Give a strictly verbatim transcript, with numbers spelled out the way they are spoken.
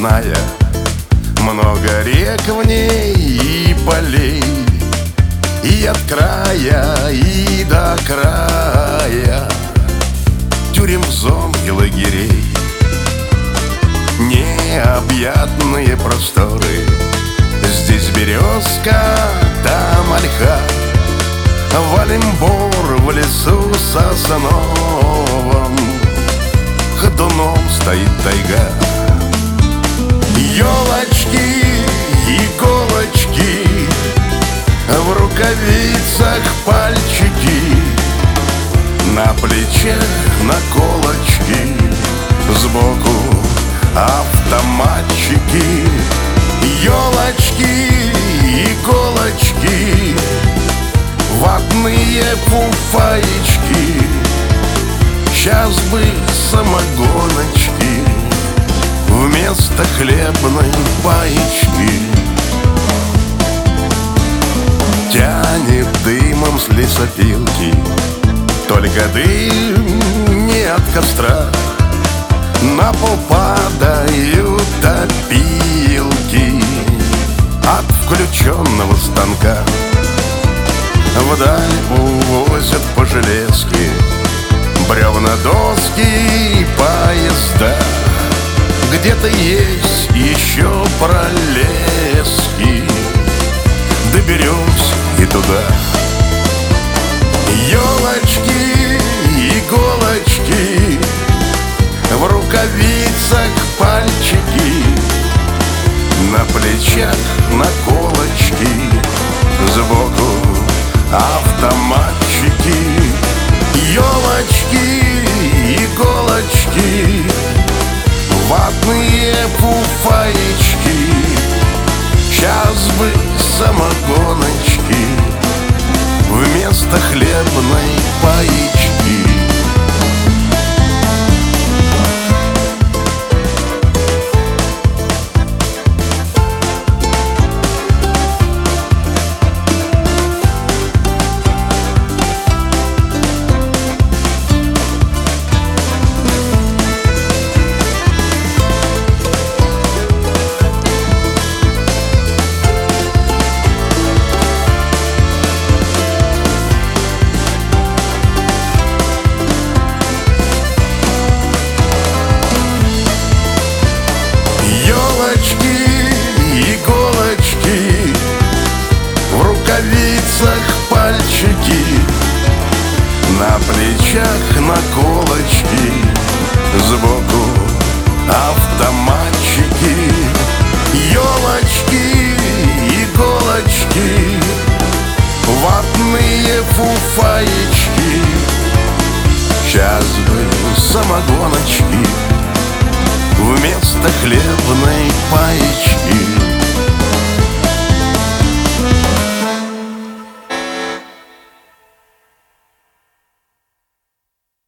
родная, много рек в ней и полей, и от края, и до края тюрем, зон и лагерей. Необъятные просторы, здесь березка, там ольха, валим бор в лесу сосновом, ходуном стоит тайга. Елочки, иголочки, в рукавицах пальчики, на плечах наколочки, сбоку автоматчики. Елочки, иголочки, ватные пуфаечки, сейчас бы самогоночки вместо хлебной паечки. Тянет дымом с лесопилки, только дым не от костра. На пол падают опилки от включенного станка. Вдаль увозят по железке бревна, доски и поезда. Где-то есть еще пролески, доберемся и туда. Елочки, иголочки, в рукавицах пальчики, на плечах наколочки, сбоку автоматчики. Елочки, иголочки, ватные пуфаечки, сейчас бы самогоночки вместо хлебной паечки. Иголочки, в рукавицах пальчики, на плечах наколочки, сбоку автоматчики. Елочки, иголочки, ватные фуфаечки, сейчас бы самогоночки вместо хлебной паечки.